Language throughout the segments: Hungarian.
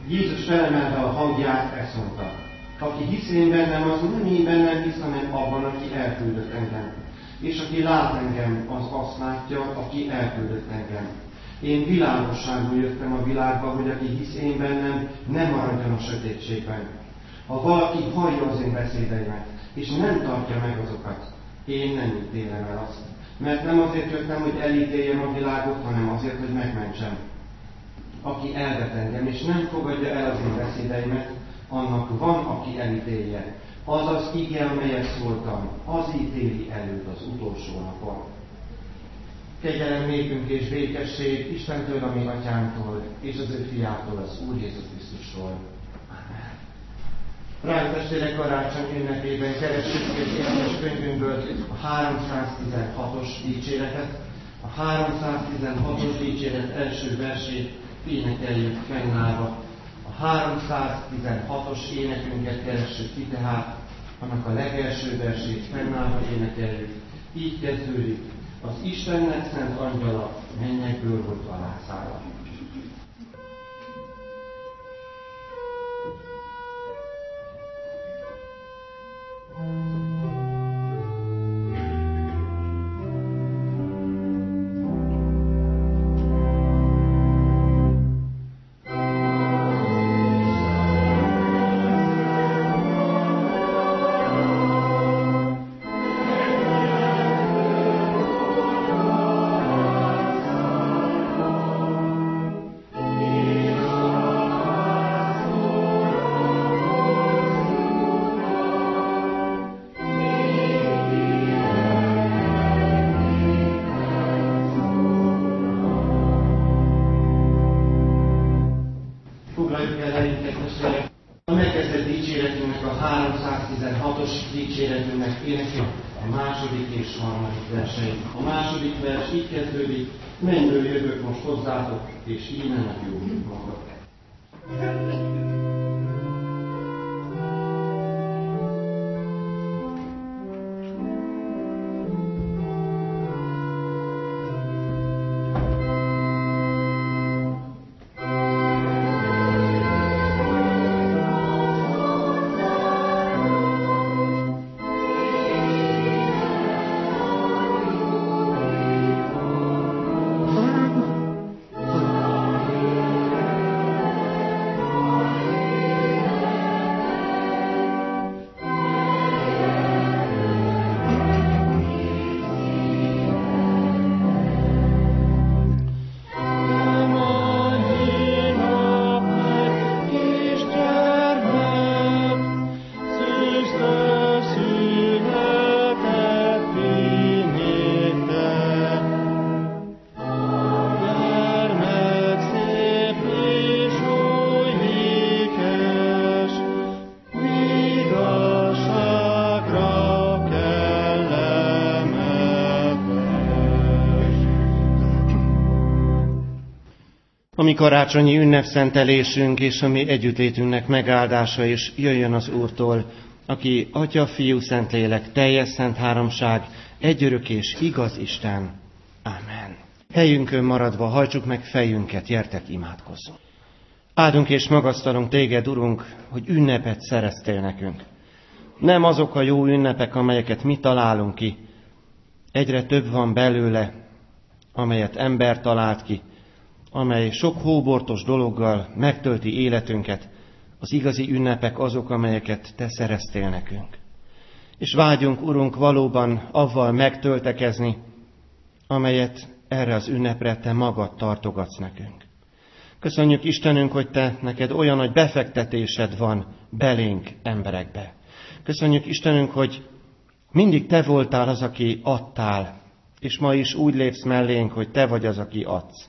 Jézus felemelte a hangját, ezt mondta: aki hisz én bennem, az nem én bennem hisz, hanem abban, aki elküldött engem. És aki lát engem, az azt látja, aki elküldött engem. Én világosságból jöttem a világba, hogy aki hisz én bennem, ne maradjon a sötétségben. Ha valaki hallja az én beszédeimet, és nem tartja meg azokat, én nem ítélem el azt. Mert nem azért jöttem, hogy elítéljem a világot, hanem azért, hogy megmentsem. Aki elvet engem, és nem fogadja el az én beszédeimet, annak van, aki elítélje. Az az ige, amelyet szóltam, az ítéli előtt az utolsó napon. Kegyelem nékünk és békesség Istentől, a mi atyánktól, és az ő fiától, az Úr Jézus Krisztustól. Amen. Drága testvérek, karácsony ünnepében keressük és énekes könyvünkből a 316-os dicséretet. A 316-os dicséret első versét énekeljük fennállva. A 316-os énekünket keressük ki, tehát annak a legelső versét fennállva énekeljük. Így kezdődik: az Istennek szent angyala mennyekből, hogy alászáll. A megkezdett dicséretünknek, a 316-os dicséretünknek énekel a második és harmadik verseit. A második vers így kezdődik: mennyből jövök most hozzátok, és innen a jó magad. A mi karácsonyi ünnepszentelésünk és a mi együttlétünknek megáldása is jöjjön az Úrtól, aki Atya, Fiú, Szentlélek, teljes szent háromság, egyörök és igaz Isten. Amen. Helyünkön maradva hajtsuk meg fejünket, gyertek, imádkozzunk. Áldunk és magasztalunk téged, Urunk, hogy ünnepet szereztél nekünk. Nem azok a jó ünnepek, amelyeket mi találunk ki. Egyre több van belőle, amelyet ember talált ki, amely sok hóbortos dologgal megtölti életünket. Az igazi ünnepek azok, amelyeket te szereztél nekünk. És vágyunk, Urunk, valóban avval megtöltekezni, amelyet erre az ünnepre te magad tartogatsz nekünk. Köszönjük, Istenünk, hogy neked olyan nagy befektetésed van belénk, emberekbe. Köszönjük, Istenünk, hogy mindig te voltál az, aki adtál, és ma is úgy lépsz mellénk, hogy te vagy az, aki adsz.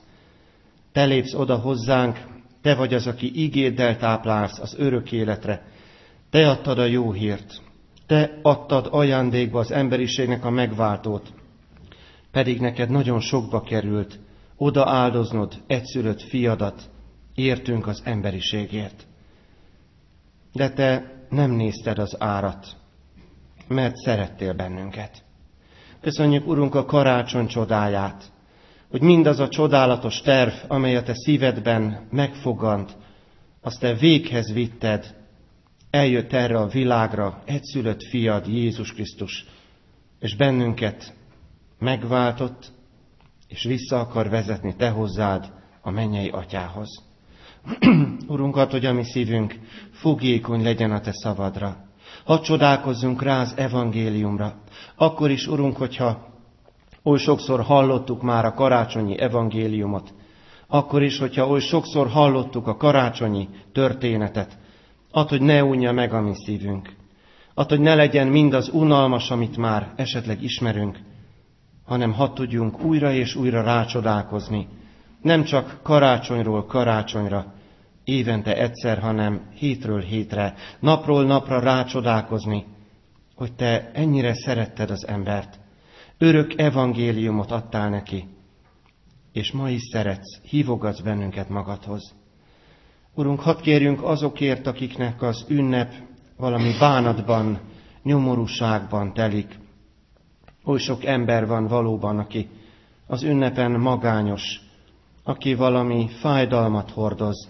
Te lépsz oda hozzánk, te vagy az, aki ígéddel táplálsz az örök életre. Te adtad a jó hírt, te adtad ajándékba az emberiségnek a megváltót, pedig neked nagyon sokba került oda áldoznod egyszülött fiadat, értünk az emberiségért. De te nem nézted az árat, mert szerettél bennünket. Köszönjük, Urunk, a karácsony csodáját, hogy mindaz a csodálatos terv, amely a te szívedben megfogant, azt te véghez vitted, eljött erre a világra egyszülött fiad, Jézus Krisztus, és bennünket megváltott, és vissza akar vezetni te hozzád, a mennyei atyához. Urunk, add, hogy a mi szívünk fogékony legyen a te szavadra. Hadd csodálkozzunk rá az evangéliumra. Akkor is, Urunk, hogyha oly sokszor hallottuk már a karácsonyi evangéliumot, akkor is, hogyha oly sokszor hallottuk a karácsonyi történetet, add, hogy ne unja meg a mi szívünk. Add, hogy ne legyen mindaz unalmas, amit már esetleg ismerünk, hanem hadd tudjunk újra és újra rácsodálkozni. Nem csak karácsonyról karácsonyra, évente egyszer, hanem hétről hétre, napról napra rácsodálkozni, hogy te ennyire szeretted az embert. Örök evangéliumot adtál neki, és ma is szeretsz, hívogatsz bennünket magadhoz. Urunk, hadd kérjünk azokért, akiknek az ünnep valami bánatban, nyomorúságban telik. Oly sok ember van valóban, aki az ünnepen magányos, aki valami fájdalmat hordoz.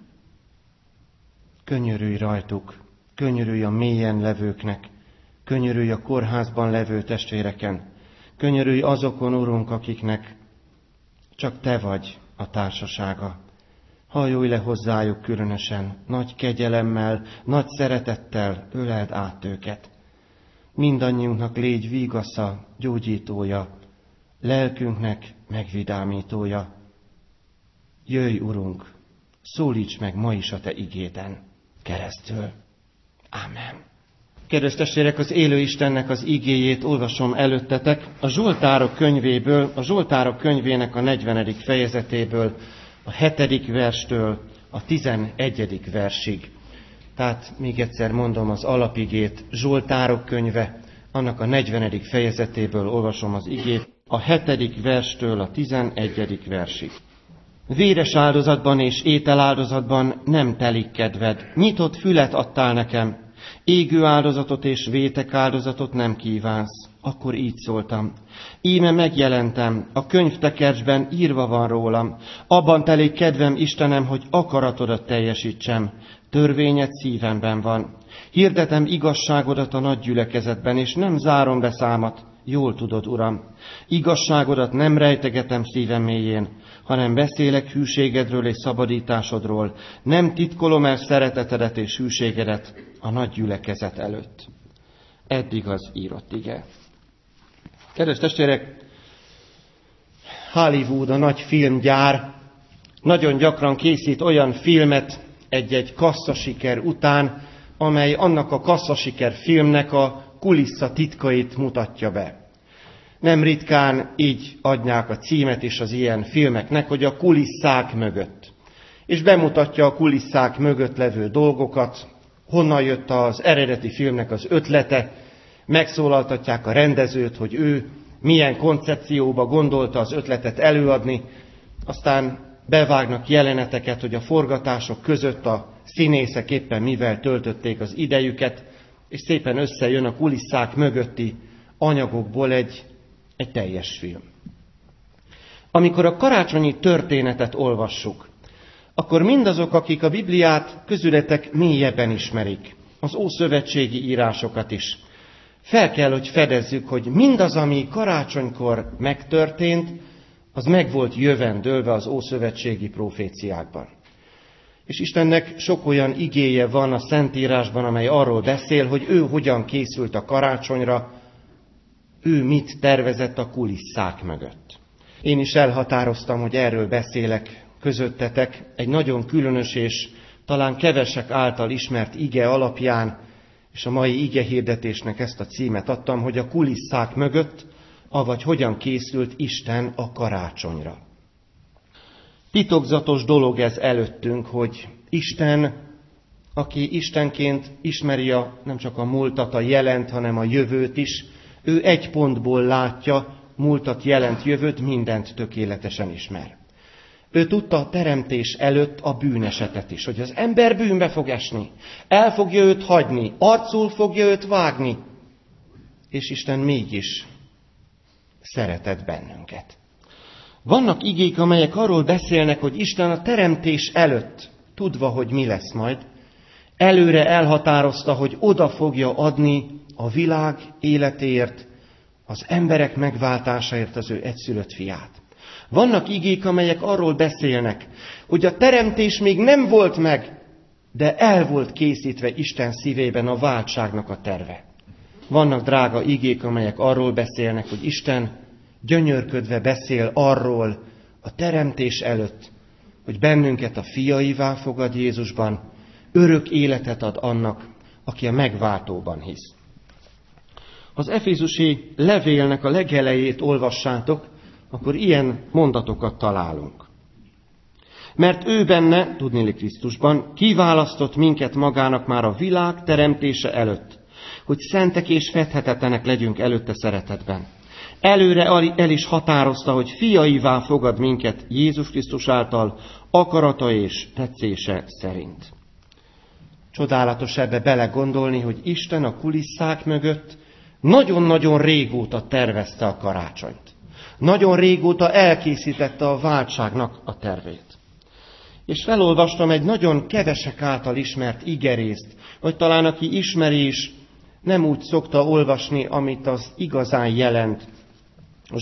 Könyörülj rajtuk, könyörülj a mélyen levőknek, könyörülj a kórházban levő testvéreken, könyörülj azokon, Urunk, akiknek csak te vagy a társasága. Hajolj le hozzájuk különösen, nagy kegyelemmel, nagy szeretettel öleld át őket. Mindannyiunknak légy vígasza, gyógyítója, lelkünknek megvidámítója. Jöjj, Urunk, szólíts meg ma is a te igéden keresztül. Ámen. Kedves testvérek, az élő Istennek az igéjét olvasom előttetek a Zsoltárok könyvéből, a Zsoltárok könyvének a 40. fejezetéből, a 7. verstől a 11. versig. Tehát még egyszer mondom az alapigét, Zsoltárok könyve, annak a 40. fejezetéből olvasom az igét, a 7. verstől a 11. versig. Véres áldozatban és ételáldozatban nem telik kedved, nyitott fület adtál nekem, égő áldozatot és vétek áldozatot nem kívánsz. Akkor így szóltam. Íme megjelentem, a könyvtekercsben írva van rólam. Abban telik kedvem, Istenem, hogy akaratodat teljesítsem. Törvényed szívemben van. Hirdetem igazságodat a nagy gyülekezetben, és nem zárom be számat. Jól tudod, Uram. Igazságodat nem rejtegetem szívem mélyén, hanem beszélek hűségedről és szabadításodról. Nem titkolom el szeretetedet és hűségedet a nagy gyülekezet előtt. Eddig az írott ige. Kedves testvérek, Hollywood, a nagy filmgyár nagyon gyakran készít olyan filmet egy-egy kasszasiker után, amely annak a kasszasiker filmnek a kulissza titkait mutatja be. Nem ritkán így adják a címet is az ilyen filmeknek, hogy a kulisszák mögött. És bemutatja a kulisszák mögött levő dolgokat, honnan jött az eredeti filmnek az ötlete, megszólaltatják a rendezőt, hogy ő milyen koncepcióba gondolta az ötletet előadni, aztán bevágnak jeleneteket, hogy a forgatások között a színészek éppen mivel töltötték az idejüket, és szépen összejön a kulisszák mögötti anyagokból egy teljes film. Amikor a karácsonyi történetet olvassuk, akkor mindazok, akik a Bibliát közületek mélyebben ismerik, az ószövetségi írásokat is, fel kell, hogy fedezzük, hogy mindaz, ami karácsonykor megtörtént, az meg volt jövendőlve az ószövetségi proféciákban. És Istennek sok olyan igéje van a Szentírásban, amely arról beszél, hogy ő hogyan készült a karácsonyra, ő mit tervezett a kulisszák mögött. Én is elhatároztam, hogy erről beszélek közöttetek, egy nagyon különös és talán kevesek által ismert ige alapján, és a mai igehirdetésnek ezt a címet adtam, hogy a kulisszák mögött, avagy hogyan készült Isten a karácsonyra. Titokzatos dolog ez előttünk, hogy Isten, aki Istenként ismeri nem csak a múltat, a jelent, hanem a jövőt is, ő egy pontból látja, múltat, jelent, jövőt, mindent tökéletesen ismer. Ő tudta a teremtés előtt a bűnesetet is, hogy az ember bűnbe fog esni, el fogja őt hagyni, arcul fogja őt vágni, és Isten mégis szeretett bennünket. Vannak igék, amelyek arról beszélnek, hogy Isten a teremtés előtt tudva, hogy mi lesz majd, előre elhatározta, hogy oda fogja adni a világ életéért, az emberek megváltásáért az ő egyszülött fiát. Vannak igék, amelyek arról beszélnek, hogy a teremtés még nem volt meg, de el volt készítve Isten szívében a váltságnak a terve. Vannak drága igék, amelyek arról beszélnek, hogy Isten gyönyörködve beszél arról a teremtés előtt, hogy bennünket a fiaivá fogad Jézusban, örök életet ad annak, aki a megváltóban hisz. Az efézusi levélnek a legelejét olvassátok, akkor ilyen mondatokat találunk. Mert ő benne, tudniillik Krisztusban, kiválasztott minket magának már a világ teremtése előtt, hogy szentek és fedhetetlenek legyünk előtte szeretetben. Előre el is határozta, hogy fiaivá fogad minket Jézus Krisztus által, akarata és tetszése szerint. Csodálatos ebbe belegondolni, hogy Isten a kulisszák mögött nagyon-nagyon régóta tervezte a karácsonyt. Nagyon régóta elkészítette a váltságnak a tervét. És felolvastam egy nagyon kevesek által ismert igerészt, vagy talán aki ismeri is, nem úgy szokta olvasni, amit az igazán jelent. A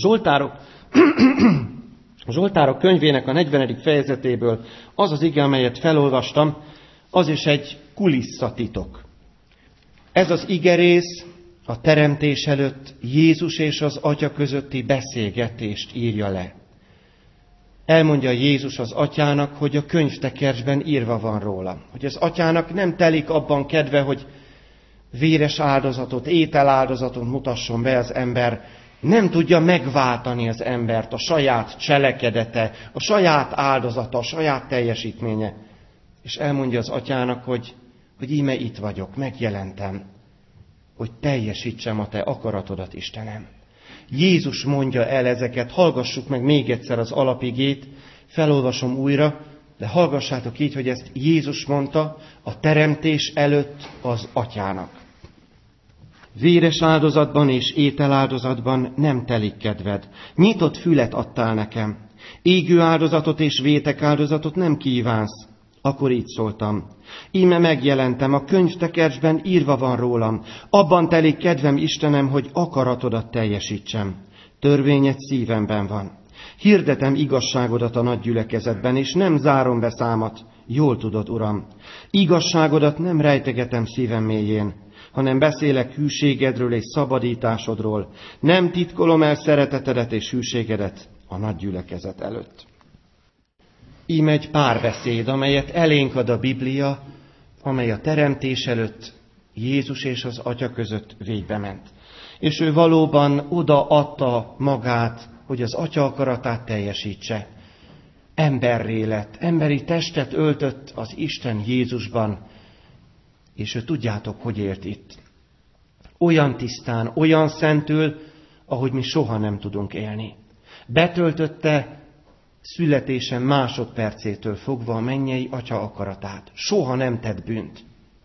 Zsoltárok könyvének a 40. fejezetéből az az ige, amelyet felolvastam, az is egy kulisszatitok. Ez az igerész a teremtés előtt Jézus és az Atya közötti beszélgetést írja le. Elmondja Jézus az Atyának, hogy a könyvtekercsben írva van róla. Hogy az Atyának nem telik abban kedve, hogy véres áldozatot, ételáldozatot mutasson be az ember. Nem tudja megváltani az embert a saját cselekedete, a saját áldozata, a saját teljesítménye. És elmondja az Atyának, hogy íme itt vagyok, megjelentem, hogy teljesítsem a te akaratodat, Istenem. Jézus mondja el ezeket, hallgassuk meg még egyszer az alapigét, felolvasom újra, de hallgassátok így, hogy ezt Jézus mondta a teremtés előtt az Atyának. Véres áldozatban és ételáldozatban nem telik kedved. Nyitott fület adtál nekem. Égő áldozatot és vétek áldozatot nem kívánsz. Akkor így szóltam. Íme megjelentem, a könyvtekercsben írva van rólam. Abban telik kedvem, Istenem, hogy akaratodat teljesítsem. Törvényed szívemben van. Hirdetem igazságodat a nagy gyülekezetben, és nem zárom be számat. Jól tudod, Uram. Igazságodat nem rejtegetem szívem mélyén, hanem beszélek hűségedről és szabadításodról. Nem titkolom el szeretetedet és hűségedet a nagy gyülekezet előtt. Íme egy párbeszéd, amelyet elénk ad a Biblia, amely a teremtés előtt Jézus és az Atya között végbement. És ő valóban odaadta magát, hogy az Atya akaratát teljesítse. Emberré lett, emberi testet öltött az Isten Jézusban, és ő tudjátok, hogy élt itt. Olyan tisztán, olyan szentül, ahogy mi soha nem tudunk élni. Betöltötte születése másodpercétől fogva a mennyei Atya akaratát. Soha nem tett bűnt.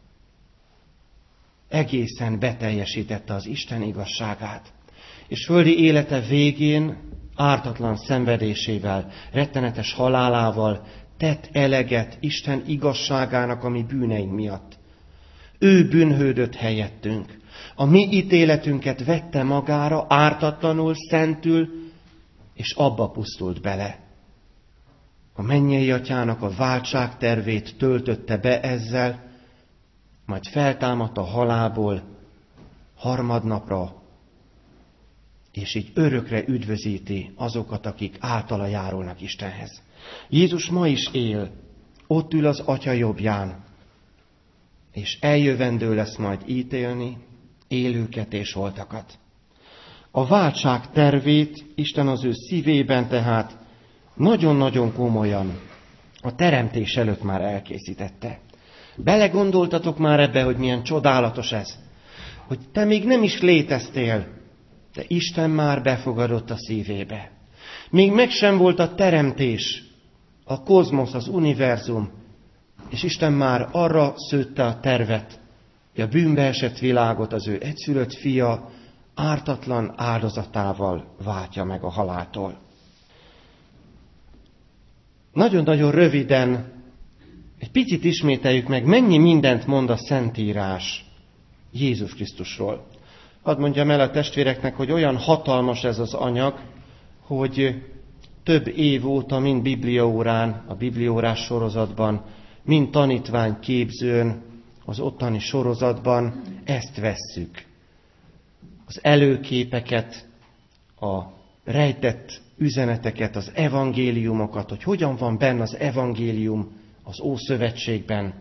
Egészen beteljesítette az Isten igazságát. És földi élete végén ártatlan szenvedésével, rettenetes halálával tett eleget Isten igazságának a mi bűneink miatt. Ő bűnhődött helyettünk. A mi ítéletünket vette magára, ártatlanul, szentül, és abba pusztult bele. A mennyei Atyának a váltság tervét töltötte be ezzel, majd feltámadt a halálból harmadnapra, és így örökre üdvözíti azokat, akik általa járulnak Istenhez. Jézus ma is él, ott ül az Atya jobbján, és eljövendő lesz majd ítélni élőket és holtakat. A váltság tervét Isten az ő szívében tehát nagyon-nagyon komolyan a teremtés előtt már elkészítette. Belegondoltatok már ebbe, hogy milyen csodálatos ez? Hogy te még nem is léteztél, de Isten már befogadott a szívébe. Még meg sem volt a teremtés, a kozmosz, az univerzum, és Isten már arra szőtte a tervet, hogy a bűnbe esett világot az ő egyszülött fia ártatlan áldozatával váltja meg a haláltól. Nagyon-nagyon röviden Egy picit ismételjük meg, mennyi mindent mond a Szentírás Jézus Krisztusról. Hadd mondjam el a testvéreknek, hogy olyan hatalmas ez az anyag, hogy több év óta mind bibliaórán, a bibliaórás sorozatban, mind tanítványképzőn, az ottani sorozatban ezt vesszük. Az előképeket, a rejtett üzeneteket, az evangéliumokat, hogy hogyan van benne az evangélium az Ószövetségben,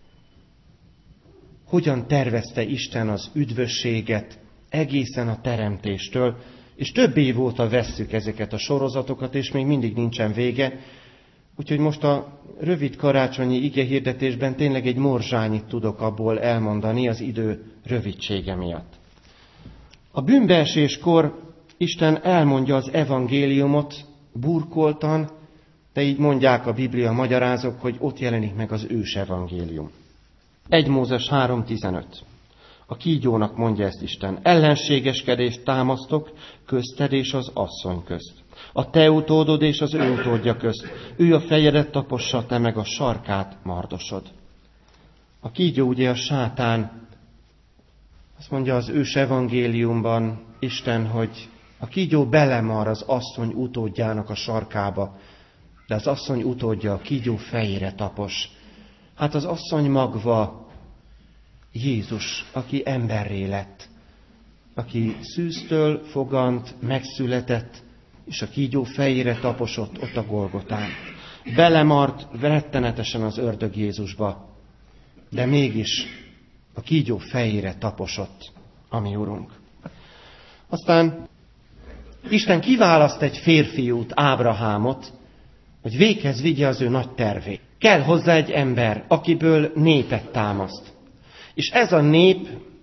hogyan tervezte Isten az üdvösséget egészen a teremtéstől, és több év óta vesszük ezeket a sorozatokat, és még mindig nincsen vége. Úgyhogy most a rövid karácsonyi igehirdetésben tényleg egy morzsányit tudok abból elmondani az idő rövidsége miatt. A bűnbeeséskor Isten elmondja az evangéliumot burkoltan, de így mondják a Biblia magyarázók, hogy ott jelenik meg az ős evangélium. 1 Mózes 3.15. A kígyónak mondja ezt Isten: ellenségeskedést támasztok közted és az asszony közt. A te utódod és az ő utódja közt. Ő a fejedet tapossa, te meg a sarkát mardosod. A kígyó ugye a sátán. Azt mondja az ős evangéliumban Isten, hogy a kígyó belemar az asszony utódjának a sarkába, de az asszony utódja a kígyó fejére tapos. Hát az asszony magva Jézus, aki emberré lett, aki szűztől fogant, megszületett, és a kígyó fejére taposott ott a Golgotán. Belemart rettenetesen az ördög Jézusba, de mégis a kígyó fejére taposott a mi Urunk. Aztán Isten kiválaszt egy férfiút, Ábrahámot, hogy véghez vigye az ő nagy tervét. Kell hozzá egy ember, akiből népet támaszt. És ez a nép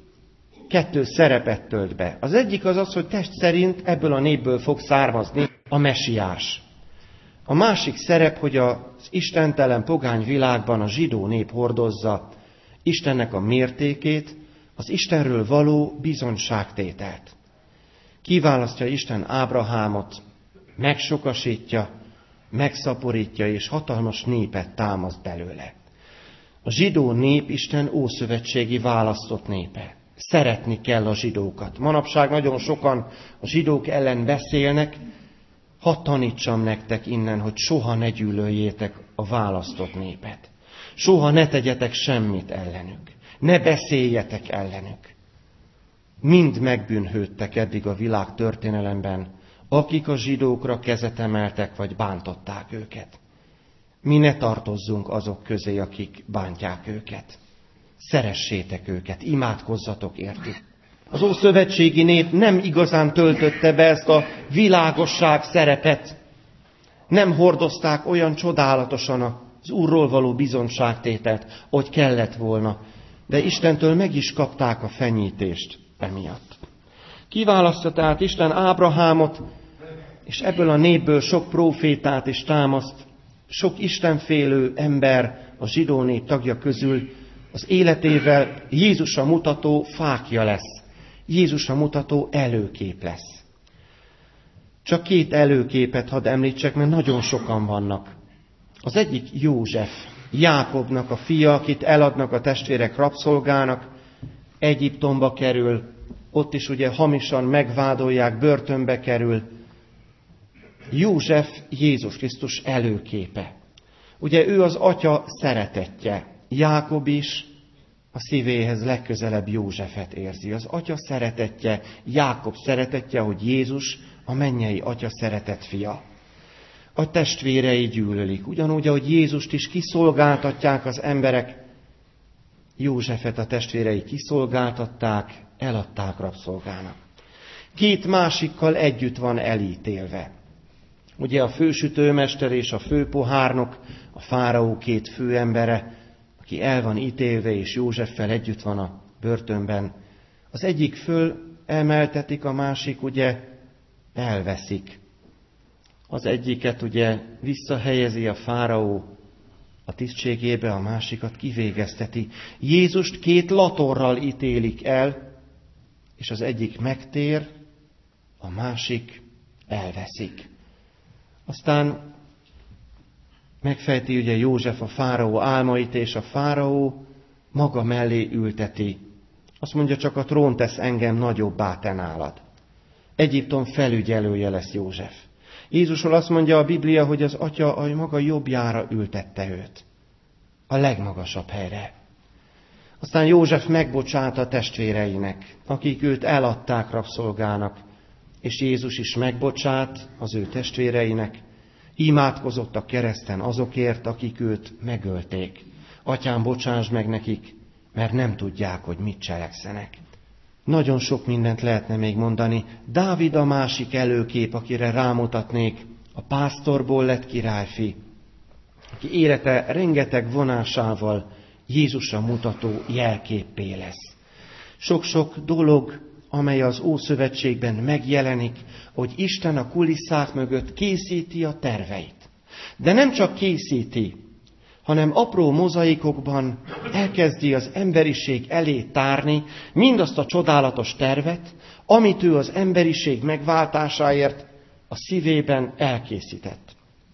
2 szerepet tölt be. Az egyik az, hogy test szerint ebből a népből fog származni a mesiás. A másik szerep, hogy az istentelen pogány világban a zsidó nép hordozza Istennek a mértékét, az Istenről való bizonyságtételt. Kiválasztja Isten Ábrahámot, megsokasítja, megszaporítja, és hatalmas népet támaszt belőle. A zsidó nép Isten ószövetségi választott népe. Szeretni kell a zsidókat. Manapság nagyon sokan a zsidók ellen beszélnek. Hadd tanítsam nektek innen, hogy soha ne gyűlöljétek a választott népet. Soha ne tegyetek semmit ellenük. Ne beszéljetek ellenük. Mind megbűnhődtek eddig a világ történelemben, akik a zsidókra kezet emeltek, vagy bántották őket. Mi ne tartozzunk azok közé, akik bántják őket. Szeressétek őket, imádkozzatok értük. Az ószövetségi nép nem igazán töltötte be ezt a világosság szerepet. Nem hordozták olyan csodálatosan az Úrról való bizonyságtételt, hogy kellett volna. De Istentől meg is kapták a fenyítést emiatt. Kiválasztja tehát Isten Ábrahámot, és ebből a népből sok prófétát is támaszt, sok istenfélő ember a zsidó nép tagja közül az életével Jézusra mutató fákja lesz. Jézusra mutató előkép lesz. Csak 2 előképet hadd említsek, mert nagyon sokan vannak. Az egyik József, Jákobnak a fia, akit eladnak a testvérek rabszolgának, Egyiptomba kerül, ott is ugye hamisan megvádolják, börtönbe kerül. József Jézus Krisztus előképe. Ugye ő az atya szeretettje. Jákob is a szívéhez legközelebb Józsefet érzi. Az atya szeretettje, Jákob szeretettje, hogy Jézus a mennyei atya szeretett fia. A testvérei gyűlölik. Ugyanúgy, ahogy Jézust is kiszolgáltatják az emberek, Józsefet a testvérei kiszolgáltatták, eladták rabszolgának. 2 másikkal együtt van elítélve. Ugye a fősütőmester és a főpohárnok, a fáraó 2 főembere, aki el van ítélve, és Józseffel együtt van a börtönben. Az egyik fölemeltetik, a másik ugye elveszik. Az egyiket ugye visszahelyezi a fáraó a tisztségébe, a másikat kivégezteti. Jézust 2 latorral ítélik el, és az egyik megtér, a másik elveszik. Aztán Megfejti ugye József a fáraó álmait, és a fáraó maga mellé ülteti. Azt mondja, csak a trón tesz engem nagyobbá te nálad. Egyiptom felügyelője lesz József. Jézusról azt mondja a Biblia, hogy az atya a maga jobbjára ültette őt. A legmagasabb helyre. Aztán József megbocsát a testvéreinek, akik őt eladták rabszolgának, és Jézus is megbocsát az ő testvéreinek, imádkozott a kereszten azokért, akik őt megölték. Atyám, bocsáss meg nekik, mert nem tudják, hogy mit cselekszenek. Nagyon sok mindent lehetne még mondani. Dávid a másik előkép, akire rámutatnék, a pásztorból lett királyfi, aki élete rengeteg vonásával Jézusra mutató jelképpé lesz. Sok-sok dolog, amely az Ószövetségben megjelenik, hogy Isten a kulisszák mögött készíti a terveit. De nem csak készíti, hanem apró mozaikokban elkezdi az emberiség elé tárni mindazt a csodálatos tervet, amit ő az emberiség megváltásáért a szívében elkészített.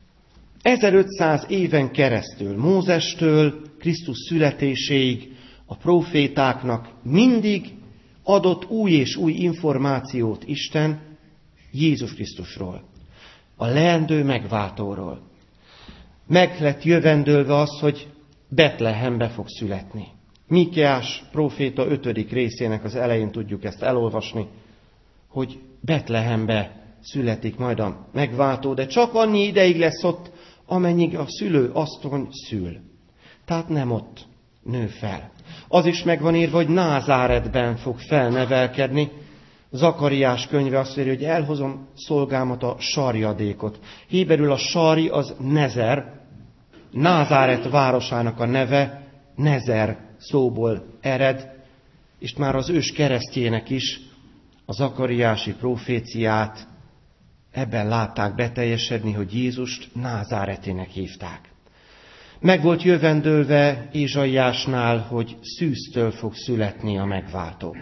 1500 éven keresztül, Mózestől Krisztus születéséig a prófétáknak mindig adott új és új információt Isten Jézus Krisztusról, a leendő megváltóról. Meg lett jövendőlve az, hogy Betlehembe fog születni. Mikéás próféta 5. részének az elején tudjuk ezt elolvasni, hogy Betlehembe születik majd a megváltó, de csak annyi ideig lesz ott, amennyig a szülő asszony szül. Tehát nem ott nő fel. Az is meg van írva, hogy Názáretben fog felnevelkedni. Zakariás könyve azt írja, hogy elhozom szolgámat a sarjadékot. Héberül a sari az Nezer, Názáret városának a neve Nezer szóból ered, és már az ős keresztjének is a zakariási proféciát ebben látták beteljesedni, hogy Jézust Názáretének hívták. Meg volt jövendőlve Ézsaiásnál, hogy szűztől fog születni a megváltó.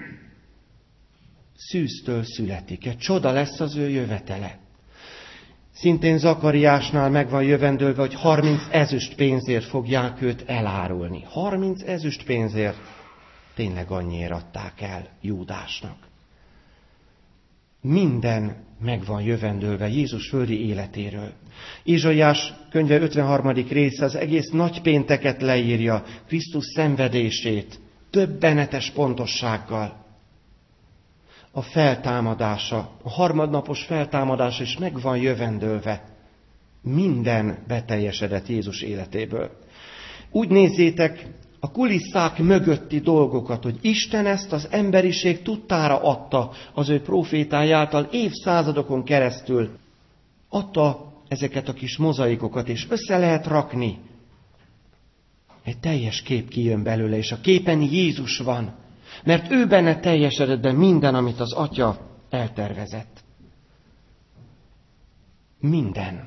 Szűztől születik. Egy csoda lesz az ő jövetele. Szintén Zakariásnál meg van jövendőlve, hogy 30 ezüst pénzért fogják őt elárulni. 30 ezüst pénzért tényleg annyiért adták el Júdásnak. Minden meg van jövendőlve Jézus földi életéről. Ézsaiás könyve 53. része az egész nagypénteket leírja, Krisztus szenvedését, döbbenetes pontossággal. A feltámadása, a harmadnapos feltámadása is meg van jövendőlve. Minden beteljesedett Jézus életéből. Úgy nézzétek a kulisszák mögötti dolgokat, hogy Isten ezt az emberiség tudtára adta az ő profétái által évszázadokon keresztül. Adta ezeket a kis mozaikokat, és össze lehet rakni. Egy teljes kép kijön belőle, és a képen Jézus van. Mert ő benne teljesedett be minden, amit az Atya eltervezett. Minden.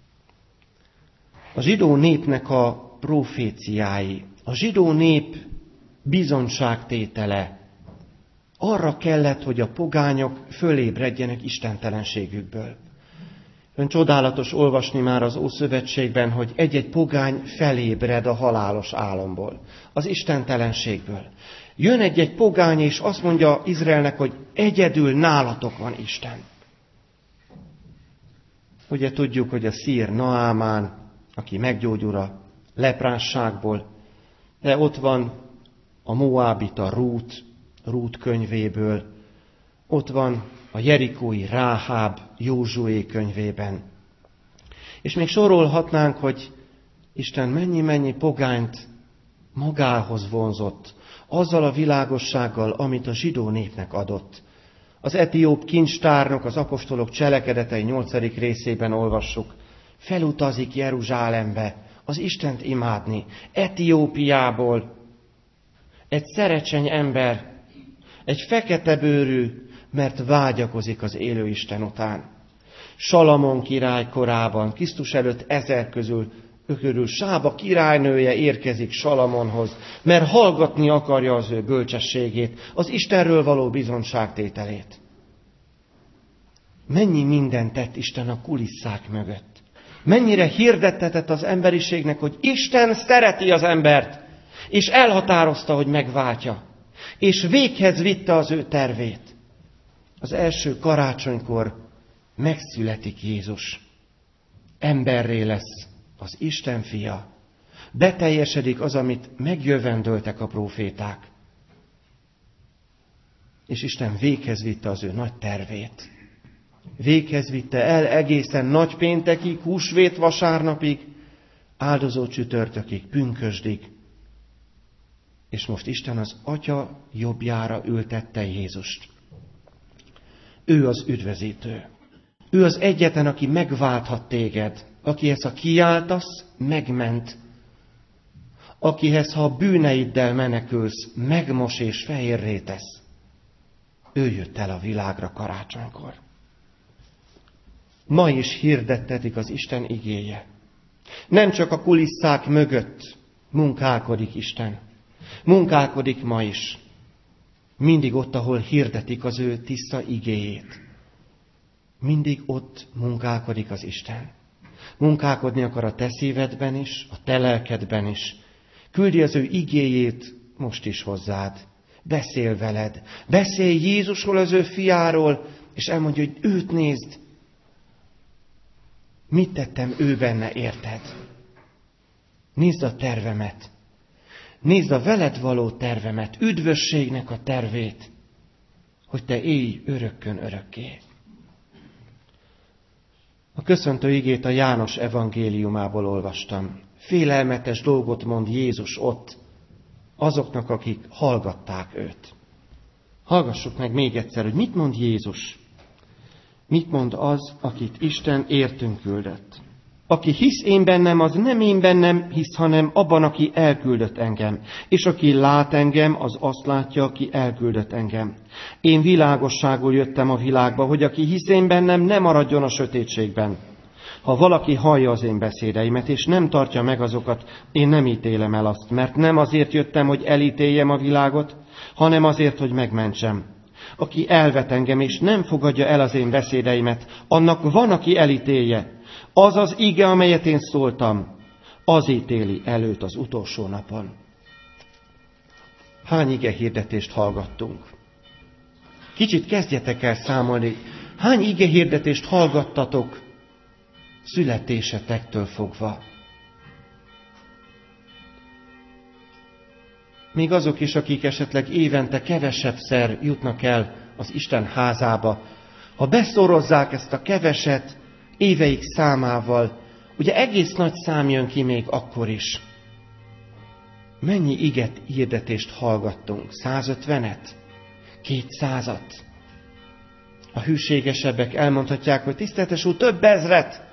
A zsidó népnek a proféciái, a zsidó nép bizonyságtétele arra kellett, hogy a pogányok fölébredjenek istentelenségükből. Ön csodálatos olvasni már az Ószövetségben, hogy egy-egy pogány felébred a halálos álomból, az istentelenségből. Jön egy-egy pogány, és azt mondja Izraelnek, hogy egyedül nálatok van Isten. Ugye tudjuk, hogy a szír Naámán, aki meggyógyul a leprásságból, de ott van a moábita Rút könyvéből, ott van a jerikói Ráháb Józsué könyvében. És még sorolhatnánk, hogy Isten mennyi pogányt magához vonzott, azzal a világossággal, amit a zsidó népnek adott. Az etióp kincstárnok, az apostolok cselekedetei 8. részében olvassuk. Felutazik Jeruzsálembe az Istent imádni. Etiópiából egy szerecseny ember, egy feketebőrű, mert vágyakozik az élő Isten után. Salamon király korában, Krisztus előtt 1000 körül Sába királynője érkezik Salamonhoz, mert hallgatni akarja az ő bölcsességét, az Istenről való bizonyságtételét. Mennyi mindent tett Isten a kulisszák mögött. Mennyire hirdettetett az emberiségnek, hogy Isten szereti az embert, és elhatározta, hogy megváltja. És véghez vitte az ő tervét. Az első karácsonykor megszületik Jézus. Emberré lesz az Isten fia. Beteljesedik az, amit megjövendöltek a próféták. És Isten véghez vitte az ő nagy tervét. Véghez vitte el egészen nagypéntekig, húsvét vasárnapig, áldozó csütörtökig, pünkösdig. És most Isten az Atya jobbjára ültette Jézust. Ő az üdvözítő. Ő az egyetlen, aki megválthat téged. Akihez, ha kiáltasz, megment. Akihez, ha a bűneiddel menekülsz, megmos és fehérré tesz. Ő jött el a világra karácsonykor. Ma is hirdettetik az Isten igéje. Nem csak a kulisszák mögött munkálkodik Isten. Munkálkodik ma is. Mindig ott, ahol hirdetik az ő tiszta igéjét. Mindig ott munkálkodik az Isten. Munkálkodni akar a te szívedben is, a te lelkedben is. Küldi az ő igéjét most is hozzád. Beszél veled. Beszélj Jézusról, az ő fiáról, és elmondja, hogy őt nézd. Mit tettem ő benne, érted? Nézd a tervemet. Nézd a veled való tervemet, üdvösségnek a tervét, hogy te élj örökkön örökké. A köszöntő igét a János evangéliumából olvastam. Félelmetes dolgot mond Jézus ott azoknak, akik hallgatták őt. Hallgassuk meg még egyszer, hogy mit mond Jézus. Mit mond az, akit Isten értünk küldött. Aki hisz én bennem, az nem én bennem hisz, hanem abban, aki elküldött engem. És aki lát engem, az azt látja, aki elküldött engem. Én világosságul jöttem a világba, hogy aki hisz én bennem, ne maradjon a sötétségben. Ha valaki hallja az én beszédeimet, és nem tartja meg azokat, én nem ítélem el azt, mert nem azért jöttem, hogy elítéljem a világot, hanem azért, hogy megmentsem. Aki elvet engem, és nem fogadja el az én beszédeimet, annak van, aki elítélje. Az az ige, amelyet én szóltam, az ítéli előtt az utolsó napon. Hány ige hirdetést hallgattunk? Kicsit kezdjetek el számolni. Hány ige hirdetést hallgattatok születésetektől fogva? Még azok is, akik esetleg évente kevesebbszer jutnak el az Isten házába, ha beszorozzák ezt a keveset éveik számával, ugye egész nagy szám jön ki még akkor is. Mennyi iget hirdetést hallgattunk? 150-et? 200-at? A hűségesebbek elmondhatják, hogy tiszteletes úr, több ezret.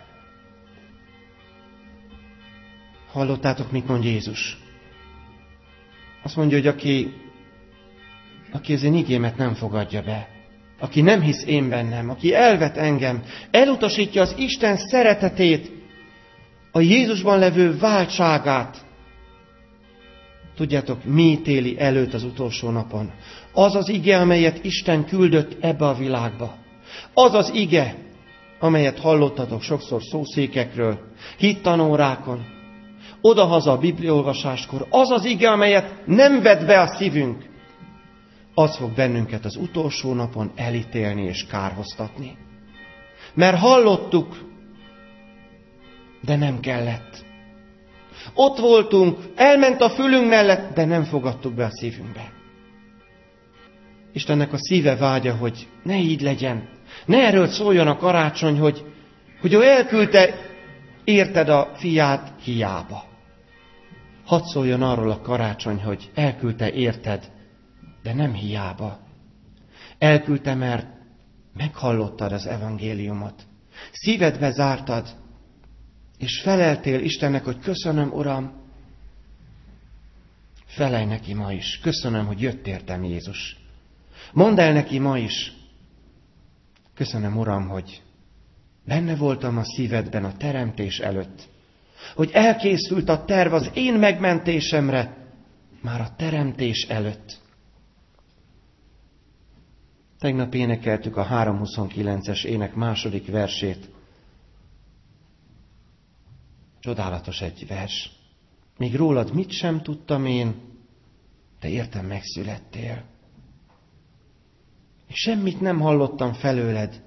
Hallottátok, mit mond Jézus? Azt mondja, hogy aki az én igémet nem fogadja be, aki nem hisz én bennem, aki elvet engem, elutasítja az Isten szeretetét, a Jézusban levő váltságát. Tudjátok, mi ítéli előtt az utolsó napon? Az az ige, amelyet Isten küldött ebbe a világba. Az az ige, amelyet hallottatok sokszor szószékekről, hittanórákon, odahaza a bibliaolvasáskor. Az az ige, amelyet nem vett be a szívünk. Az fog bennünket az utolsó napon elítélni és kárhoztatni. Mert hallottuk, de nem kellett. Ott voltunk, elment a fülünk mellett, de nem fogadtuk be a szívünkbe. Istennek a szíve vágya, hogy ne így legyen. Ne erről szóljon a karácsony, hogy ő elküldte, érted a fiát hiába. Hadd szóljon arról a karácsony, hogy elküldte, érted, de nem hiába. Elküldte, mert meghallottad az evangéliumot. Szívedbe zártad, és feleltél Istennek, hogy köszönöm, Uram. Felelj neki ma is. Köszönöm, hogy jött értem, Jézus. Mondd el neki ma is. Köszönöm, Uram, hogy benne voltam a szívedben a teremtés előtt. Hogy elkészült a terv az én megmentésemre már a teremtés előtt. Tegnap énekeltük a 329-es ének második versét. Csodálatos egy vers. Még rólad mit sem tudtam én, de értem megszülettél. És semmit nem hallottam felőled.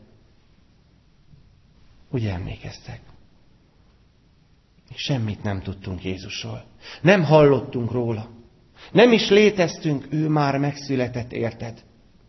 Úgy emlékeztek. És semmit nem tudtunk Jézusról. Nem hallottunk róla. Nem is léteztünk, ő már megszületett, érted?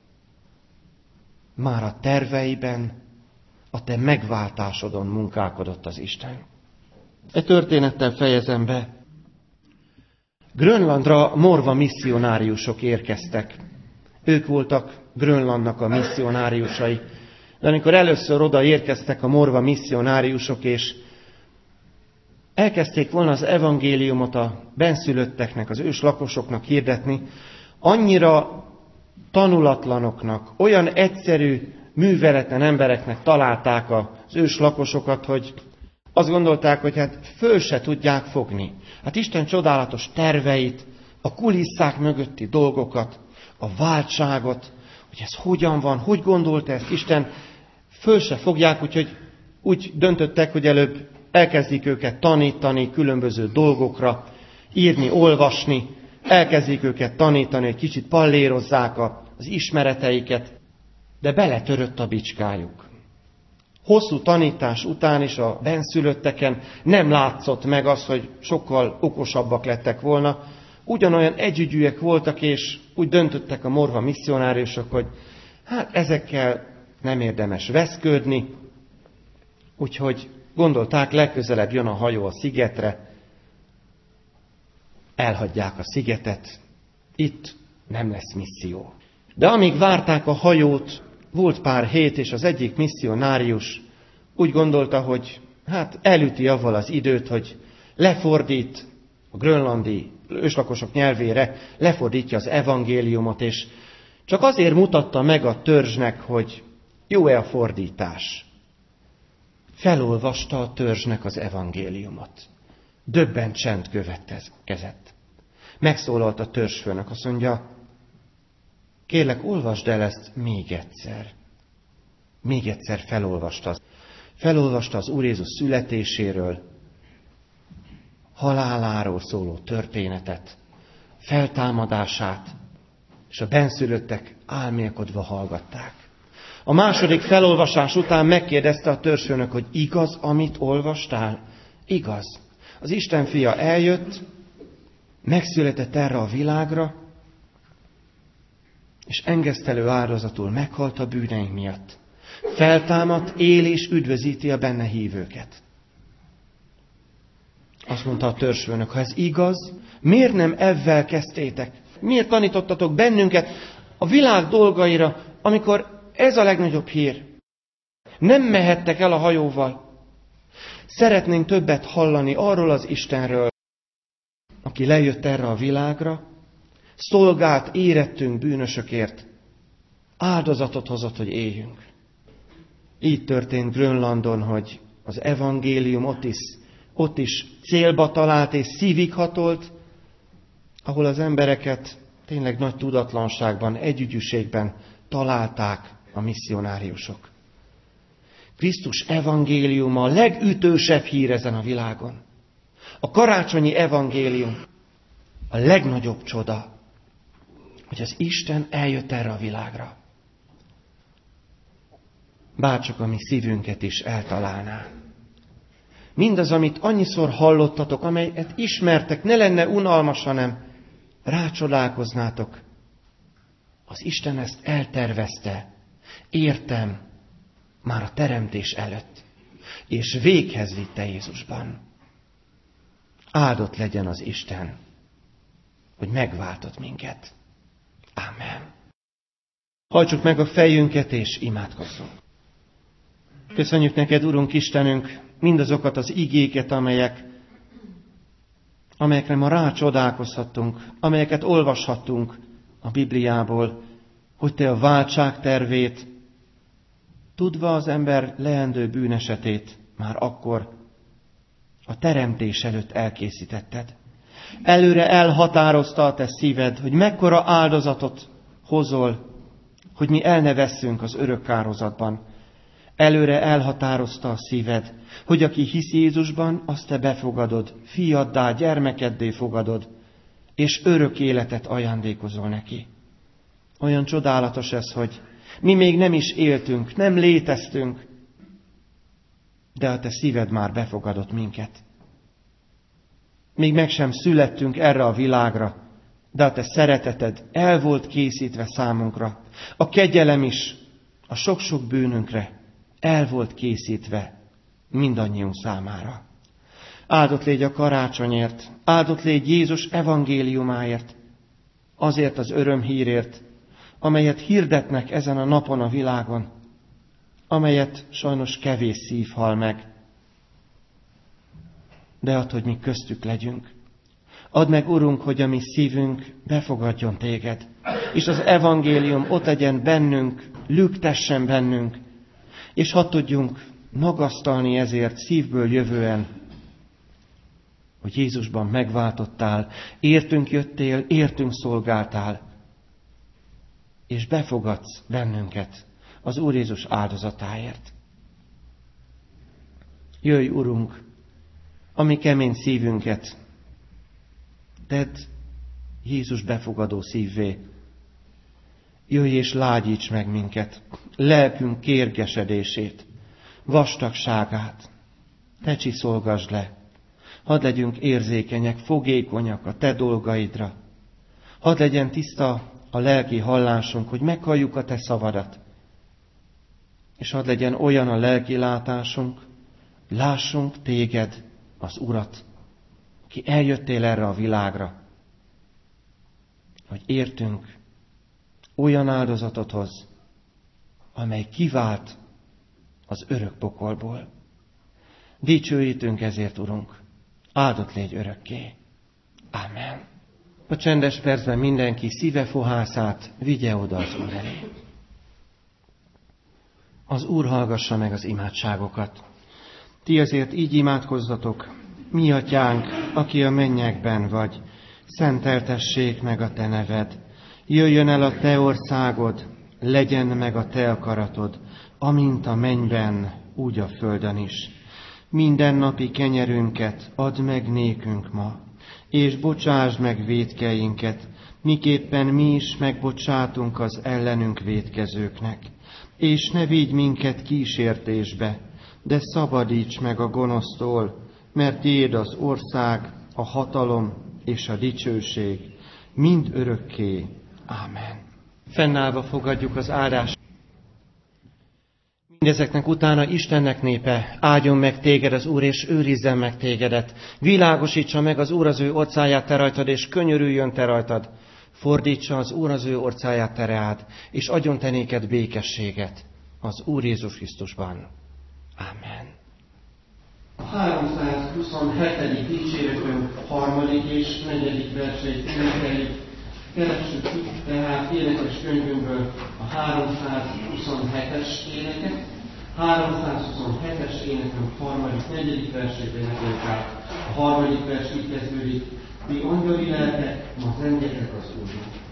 Már a terveiben, a te megváltásodon munkálkodott az Isten. E történettel fejezem be. Grönlandra morva misszionáriusok érkeztek. Ők voltak Grönlandnak a misszionáriusai. De amikor először oda érkeztek a morva misszionáriusok, és elkezdték volna az evangéliumot a benszülötteknek, az őslakosoknak hirdetni, annyira tanulatlanoknak, olyan egyszerű, műveletlen embereknek találták az őslakosokat, hogy azt gondolták, hogy hát föl se tudják fogni. Hát Isten csodálatos terveit, a kulisszák mögötti dolgokat, a váltságot, hogy ez hogyan van, hogy gondolta ezt Isten, föl se fogják, úgyhogy úgy döntöttek, hogy előbb elkezdik őket tanítani különböző dolgokra, írni, olvasni, elkezdik őket tanítani, hogy kicsit pallérozzák az ismereteiket, de beletörött a bicskájuk. Hosszú tanítás után is a benszülötteken nem látszott meg az, hogy sokkal okosabbak lettek volna. Ugyanolyan együgyűek voltak, és úgy döntöttek a morva misszionáriusok, hogy hát ezekkel nem érdemes veszködni, úgyhogy gondolták, legközelebb jön a hajó a szigetre, elhagyják a szigetet, itt nem lesz misszió. De amíg várták a hajót, volt pár hét, és az egyik misszionárius úgy gondolta, hogy hát elüti avval az időt, hogy lefordít a grönlandi őslakosok nyelvére, lefordítja az evangéliumot, és csak azért mutatta meg a törzsnek, hogy jó-e a fordítás. Felolvasta a törzsnek az evangéliumot. Döbbent csend következett. Megszólalt a törzsfőnök, azt mondja, kérlek, olvasd el ezt még egyszer. Még egyszer felolvasta. Felolvasta az Úr Jézus születéséről, haláláról szóló történetet, feltámadását, és a benszülöttek álmélkodva hallgatták. A második felolvasás után megkérdezte a törzsfőnök, hogy igaz, amit olvastál? Igaz. Az Isten fia eljött, megszületett erre a világra, és engesztelő áldozatul meghalt a bűneink miatt. Feltámadt, él és üdvözíti a benne hívőket. Azt mondta a törzsfőnök, ha ez igaz, miért nem evvel kezdtétek? Miért tanítottatok bennünket a világ dolgaira, amikor ez a legnagyobb hír? Nem mehettek el a hajóval. Szeretnénk többet hallani arról az Istenről, aki lejött erre a világra, szolgált érettünk bűnösökért, áldozatot hozott, hogy éljünk. Így történt Grönlandon, hogy az evangélium ott is célba talált és szívig hatolt, ahol az embereket tényleg nagy tudatlanságban, együgyűségben találták a misszionáriusok. Krisztus evangéliuma a legütősebb hír ezen a világon. A karácsonyi evangélium a legnagyobb csoda, hogy az Isten eljött erre a világra. Bárcsak a mi szívünket is eltalálná. Mindaz, amit annyiszor hallottatok, amelyet ismertek, ne lenne unalmas, hanem rácsodálkoznátok. Az Isten ezt eltervezte, értem, már a teremtés előtt, és véghez vitte Jézusban. Áldott legyen az Isten, hogy megváltott minket. Ámen. Hajtsuk meg a fejünket, és imádkozzunk. Köszönjük neked, Urunk Istenünk, mindazokat az igéket, amelyekre ma rácsodálkozhattunk, amelyeket olvashattunk a Bibliából, hogy te a váltság tervét, tudva az ember leendő bűnesetét, már akkor a teremtés előtt elkészítetted. Előre elhatározta a te szíved, hogy mekkora áldozatot hozol, hogy mi el ne vesszünk az örök kárhozatban. Előre elhatározta a szíved, hogy aki hisz Jézusban, azt te befogadod, fiaddá, gyermekeddé fogadod, és örök életet ajándékozol neki. Olyan csodálatos ez, hogy mi még nem is éltünk, nem léteztünk, de a te szíved már befogadott minket. Még meg sem születtünk erre a világra, de a te szereteted el volt készítve számunkra. A kegyelem is a sok-sok bűnünkre el volt készítve mindannyiunk számára. Áldott légy a karácsonyért, áldott légy Jézus evangéliumáért, azért az örömhírért, amelyet hirdetnek ezen a napon a világon, amelyet sajnos kevés szív hall meg. De add, hogy mi köztük legyünk. Add meg, Urunk, hogy a mi szívünk befogadjon téged, és az evangélium ott legyen bennünk, lüktessen bennünk, és hadd tudjunk magasztalni ezért szívből jövően, hogy Jézusban megváltottál, értünk jöttél, értünk szolgáltál, és befogadsz bennünket az Úr Jézus áldozatáért. Jöjj, Urunk, a mi kemény szívünket tedd Jézus befogadó szívvé. Jöjj és lágyíts meg minket, lelkünk kérgesedését, vastagságát. Te csiszolgasd le. Hadd legyünk érzékenyek, fogékonyak a te dolgaidra. Hadd legyen tiszta a lelki hallásunk, hogy meghalljuk a te szavadat. És hadd legyen olyan a lelki látásunk, lássunk téged, az Urat, ki eljöttél erre a világra, hogy értünk olyan áldozatot hoz, amely kivált az örök pokolból. Dicsőítünk ezért, Urunk, áldott légy örökké. Ámen. A csendes percben mindenki szíve fohászát vigye oda az Úr elé. Az Úr hallgassa meg az imádságokat. Ti azért így imádkozzatok: mi atyánk, aki a mennyekben vagy, szenteltessék meg a te neved. Jöjjön el a te országod, legyen meg a te akaratod, amint a mennyben, úgy a földön is. Mindennapi kenyerünket add meg nékünk ma, és bocsásd meg vétkeinket, miképpen mi is megbocsátunk az ellenünk vétkezőknek. És ne vigy minket kísértésbe, de szabadíts meg a gonosztól, mert tiéd az ország, a hatalom és a dicsőség, mind örökké. Ámen. Fennállva fogadjuk az áldást. Mindezeknek utána Istennek népe, áldjon meg téged az Úr, és őrizzen meg tégedet. Világosítsa meg az Úr az ő orcáját te rajtad, és könyörüljön te rajtad. Fordítsa az Úr az ő orcáját te reád, és adjon te néked békességet az Úr Jézus Krisztusban. Ámen. A 327. dicséretünk 3. és 4. verseit énekeljük. Keressük tehát énekes könyvünkből a 327-es éneket. 327-es énekünk 3. 4. versét énekeljük át. A 3. vers így kezdődik: ti angyali lelkek, ma zengjetek az Úrnak.